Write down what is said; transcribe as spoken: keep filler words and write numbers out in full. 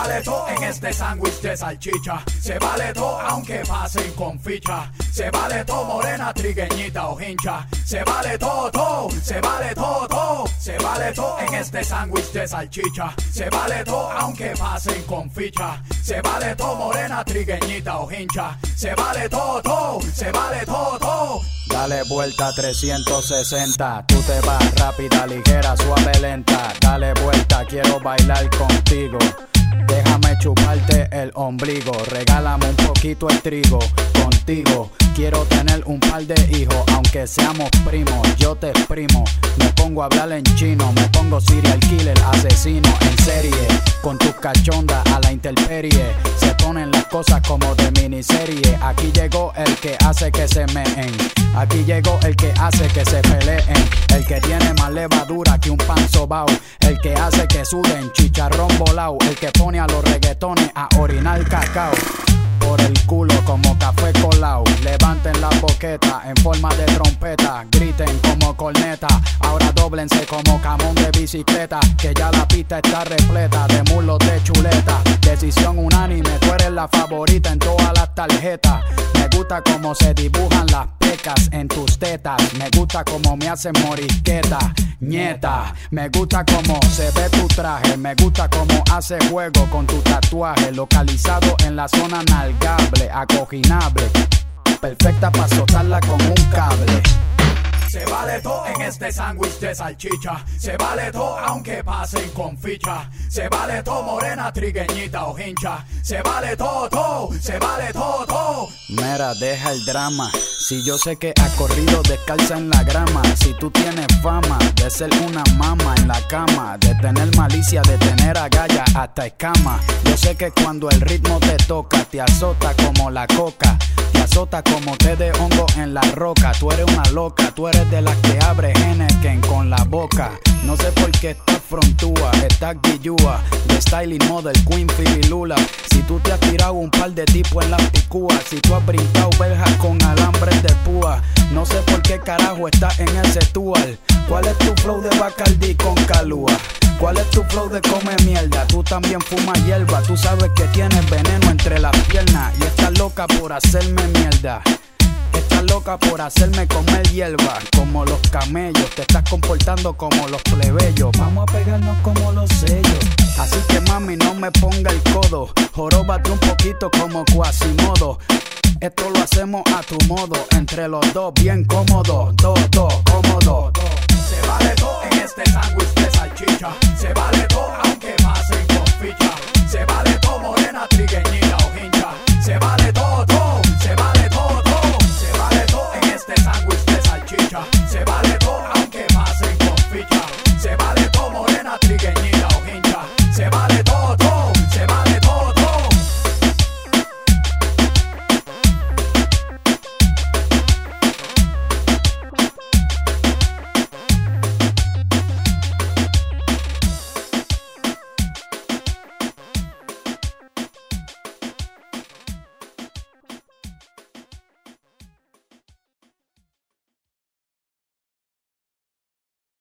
vale todo en este sándwich de salchicha. Se vale todo aunque pasen con ficha. Se vale todo morena, trigueñita o hincha. Se vale todo, todo, se vale todo, todo. Se vale todo en este sándwich de salchicha. Se vale todo aunque pasen con ficha. Se vale todo morena, trigueñita o hincha. Se vale todo, todo, se vale todo, todo. Dale vuelta trescientos sesenta. Tú te vas rápida, ligera, suave, lenta. Dale vuelta, quiero bailar contigo. Déjame chuparte el ombligo. Regálame un poquito el trigo. Contigo quiero tener un par de hijos. Aunque seamos primos, yo te exprimo. Me pongo a hablar en chino. Me pongo serial killer, asesino en serie. Con tus cachondas a la intemperie. Se ponen las cosas como de miniserie. Aquí llegó el que hace que se meen. Aquí llegó el que hace que se peleen. El que tiene más levadura que un pan sobao. El que hace que suden chicharrón volao. El que pone a los reggaetones a orinar cacao. Por el culo como café colao. Levanten la boqueta en forma de trompeta. Griten como corneta. Ahora dóblense como camón de bicicleta. Que ya la pista está repleta de mulos de chuleta. Decisión unánime, tú eres la favorita en todas las tarjetas. Me gusta como se dibujan las pecas en tus tetas. Me gusta como me hacen morisqueta, nieta. Me gusta como se ve tu traje. Me gusta como hace juego con tu tatuaje. Localizado en la zona nalgable, acoginable. Perfecta para soltarla con un cable. Se vale todo en este sándwich de salchicha. Se vale todo aunque pasen con ficha. Se vale todo morena, trigueñita o hincha. Se vale todo, todo, se vale todo, todo. Mira, deja el drama. Si yo sé que has corrido descalza en la grama. Si tú tienes fama de ser una mama en la cama. De tener malicia, de tener agallas hasta escama. Yo sé que cuando el ritmo te toca, te azota como la coca. Te azota como té de hongo en la roca. Tú eres una loca, tú eres de las que abre Henneken con la boca. No sé por qué estás frontúa, estás guillúa. De styling model, Queen Fibilula. Si tú te has tirado un par de tipos en las picúas. Si tú has brincado verjas con alambres de púa. No sé por qué carajo estás en ese tual. ¿Cuál es tu flow de Bacardi con Calúa? ¿Cuál es tu flow de come mierda? Tú también fumas hierba. Tú sabes que tienes veneno entre las piernas. Y estás loca por hacerme mierda. Estás loca por hacerme comer hierba. Como los camellos. Te estás comportando como los plebeyos. Vamos a pegarnos como los sellos. Así que mami no me ponga el codo. Joróbate un poquito como Quasimodo. Esto lo hacemos a tu modo. Entre los dos bien cómodo. Todo, todo, cómodo. Se vale todo en este sándwich